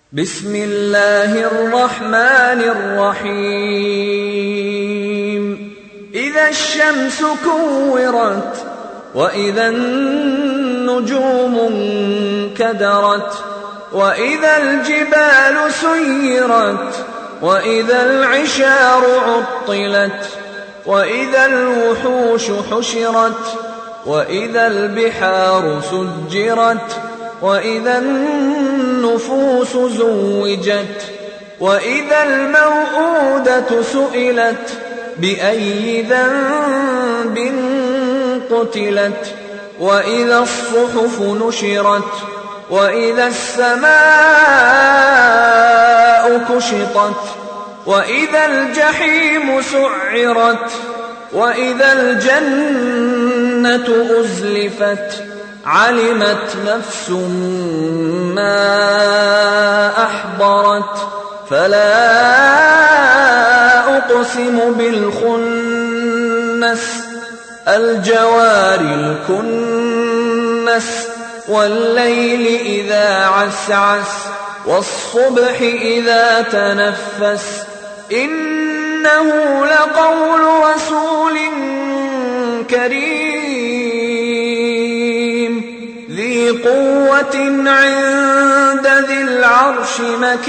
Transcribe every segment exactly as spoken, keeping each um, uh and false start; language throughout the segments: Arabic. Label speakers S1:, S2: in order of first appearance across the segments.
S1: بسم الله الرحمن الرحيم إذا الشمس كورت وإذا النجوم انكدرت وإذا الجبال سيرت وإذا العشار عطلت وإذا الوحوش حشرت وإذا البحار سجرت وإذا النفوس زوجت وإذا الموءودة سئلت بأي ذنب قتلت وإذا الصحف نشرت وإذا السماء كشطت وإذا الجحيم سعرت وإذا الجنة أزلفت علمت نفس ما أحضرت فلا أقسم بالخنس الجوار الكنس والليل إذا عسعس والصبح إذا تنفس إنه لقول رسول كريم ذي قوة عند ذي العرش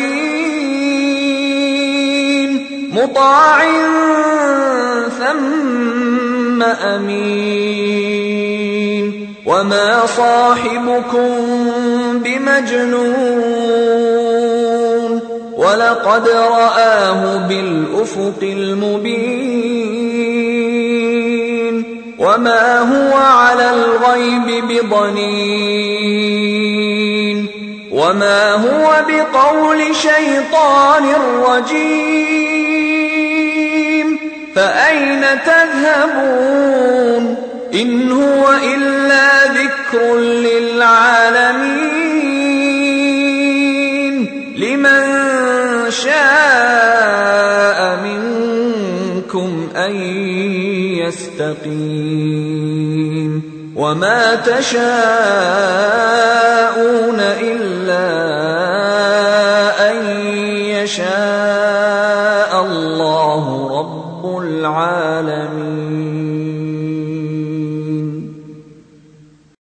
S1: مكين مطاع ثم أمين وما صاحبكم بمجنون ولقد رآه بالأفق المبين وما هو على الغيب بضنين وما هو بقول شيطان رجيم فأين تذهبون إن هو إلا ذكر للعالمين لمن شاء منكم أن يستقيم وما تشاءون إلا أن يشاء الله رب العالمين.